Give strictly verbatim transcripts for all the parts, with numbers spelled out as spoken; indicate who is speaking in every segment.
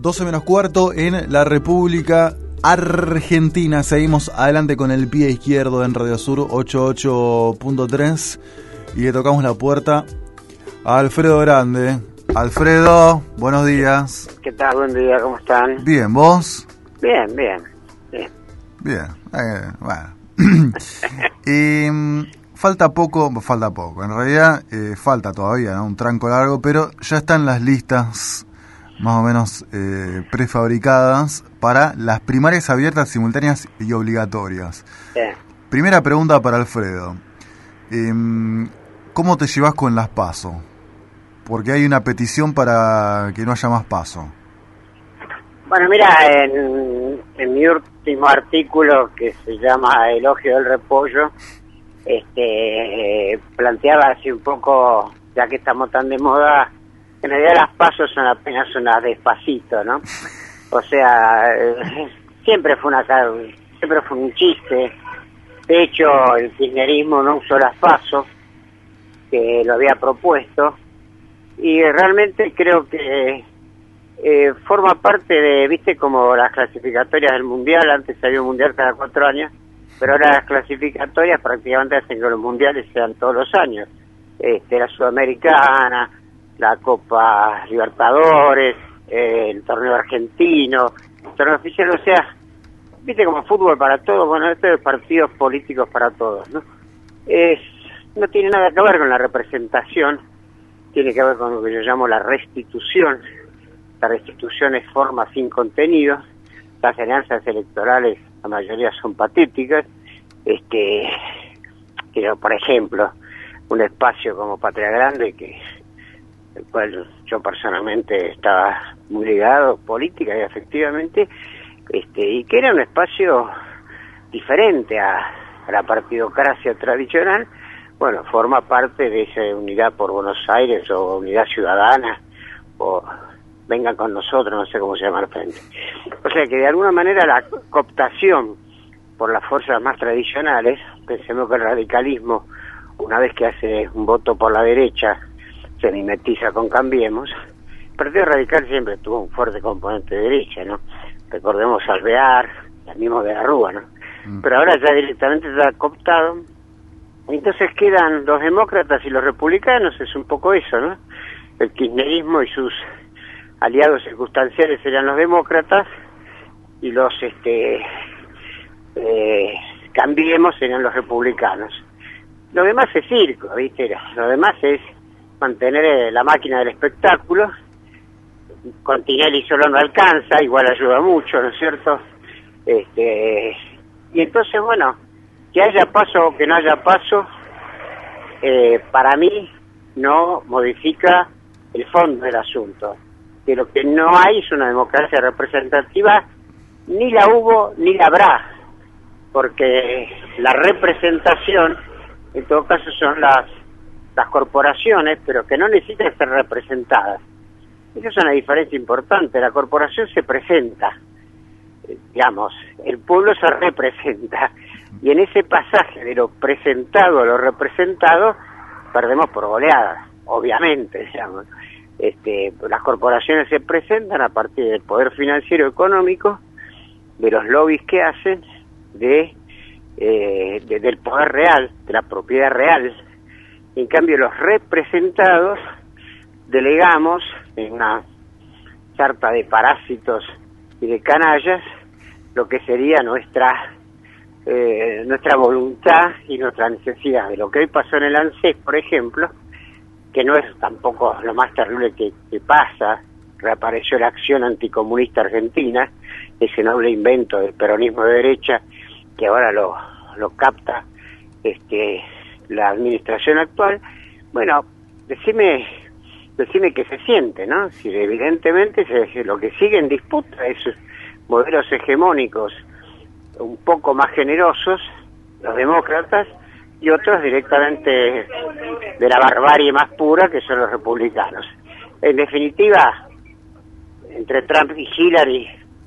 Speaker 1: doce menos cuarto en la República Argentina. Seguimos adelante con el pie izquierdo en Radio Sur ochenta y ocho punto tres y le tocamos la puerta a Alfredo Grande. Alfredo, buenos días.
Speaker 2: ¿Qué tal? Buen día, ¿cómo están?
Speaker 1: Bien, ¿vos?
Speaker 2: Bien, bien, bien.
Speaker 1: Bien, eh, bueno. y, falta poco, falta poco, en realidad eh, falta todavía, ¿no? Un tranco largo, pero ya están las listas más o menos eh, prefabricadas para las primarias abiertas, simultáneas y obligatorias.
Speaker 2: Bien.
Speaker 1: Primera pregunta para Alfredo. Eh, ¿Cómo te llevas con las PASO? Porque hay una petición para que no haya más PASO.
Speaker 2: Bueno, mira, en, en mi último artículo, que se llama Elogio del Repollo, este, eh, planteaba así un poco, ya que estamos tan de moda, en realidad las PASO son apenas una despacito, ¿no? O sea, eh, siempre fue una siempre fue un chiste. De hecho, el kirchnerismo no usó las PASO, que lo había propuesto, y realmente creo que eh, forma parte de, viste, como las clasificatorias del Mundial. Antes había un Mundial cada cuatro años, pero ahora las clasificatorias prácticamente hacen que los mundiales sean todos los años. Este, la Sudamericana, la Copa Libertadores, eh, el torneo argentino, el torneo oficial, o sea, viste, como fútbol para todos. Bueno, esto es partidos políticos para todos, ¿no? Es, no tiene nada que ver con la representación, tiene que ver con lo que yo llamo la restitución. La restitución es forma sin contenido. Las alianzas electorales, la mayoría son patéticas. Este, quiero, por ejemplo, un espacio como Patria Grande, que el cual yo personalmente estaba muy ligado, política y efectivamente, este, y que era un espacio diferente a, a la partidocracia tradicional. Bueno, forma parte de esa unidad por Buenos Aires, o unidad ciudadana, o vengan con nosotros, no sé cómo se llama al frente. O sea que de alguna manera la cooptación por las fuerzas más tradicionales, pensemos que el radicalismo, una vez que hace un voto por la derecha, se mimetiza con Cambiemos. El Partido Radical siempre tuvo un fuerte componente de derecha, ¿no? Recordemos Alvear, el mismo de la Rúa, ¿no? Mm. Pero ahora ya directamente está cooptado. Entonces quedan los demócratas y los republicanos, es un poco eso, ¿no? El kirchnerismo y sus aliados circunstanciales serían los demócratas, y los este eh, Cambiemos serían los republicanos. Lo demás es circo, ¿viste? Lo demás es mantener la máquina del espectáculo. Con Tinelli solo no alcanza, igual ayuda mucho, ¿no es cierto? Este, y entonces, bueno, que haya paso o que no haya paso, eh, para mí no modifica el fondo del asunto. Que lo que no hay es una democracia representativa, ni la hubo ni la habrá, porque la representación, en todo caso, son las, las corporaciones, pero que no necesitan ser representadas. Esa es una diferencia importante. La corporación se presenta, eh, digamos, el pueblo se representa, y en ese pasaje de lo presentado a lo representado perdemos por goleada, obviamente, digamos. Este, las corporaciones se presentan a partir del poder financiero económico, de los lobbies que hacen, de, eh, de del poder real, de la propiedad real. En cambio, los representados delegamos en una sarta de parásitos y de canallas lo que sería nuestra eh, nuestra voluntad y nuestra necesidad. De lo que hoy pasó en el ANSES, por ejemplo, que no es tampoco lo más terrible que, que pasa, reapareció la Acción Anticomunista Argentina, ese noble invento del peronismo de derecha, que ahora lo, lo capta este la administración actual. Bueno, decime decime qué se siente, ¿no? Si evidentemente se, lo que sigue en disputa es modelos hegemónicos un poco más generosos, los demócratas, y otros directamente de la barbarie más pura, que son los republicanos. En definitiva, entre Trump y Hillary,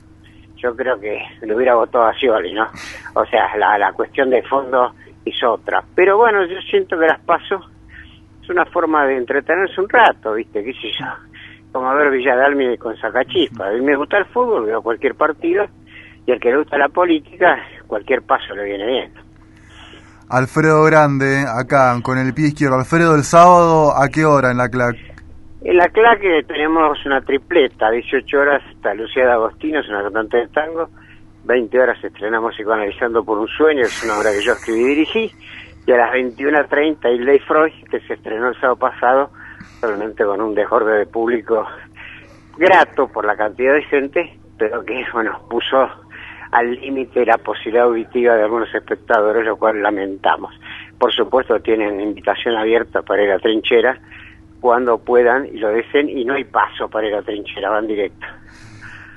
Speaker 2: yo creo que le hubiera votado a Scioli, ¿no? O sea, la, la cuestión de fondo es otra. Pero bueno, yo siento que las PASO es una forma de entretenerse un rato, ¿viste? ¿Qué sé yo? como ver Villa Dálmine con Sacachispa. A mí me gusta el fútbol, veo cualquier partido, y al que le gusta la política, cualquier paso le viene bien.
Speaker 1: Alfredo Grande, acá, con el pie izquierdo. Alfredo, el sábado, ¿a qué hora en la C L A C?
Speaker 2: En la C L A C tenemos una tripleta, dieciocho horas está Lucía D'Agostino, es una cantante de tango, veinte horas estrenamos Psicoanalizando por un sueño, es una obra que yo escribí y dirigí, y a las veintiuna treinta Ilde Freud, que se estrenó el sábado pasado, realmente con un desborde de público grato por la cantidad de gente, pero que, bueno, puso al límite la posibilidad auditiva de algunos espectadores, lo cual lamentamos. Por supuesto tienen invitación abierta para ir a Trinchera, cuando puedan y lo deseen, y no hay paso para ir a Trinchera, van directo.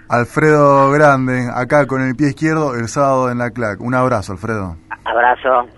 Speaker 1: Alfredo Grande, acá con el pie izquierdo, el sábado en la C L A C. Un abrazo, Alfredo.
Speaker 2: Abrazo.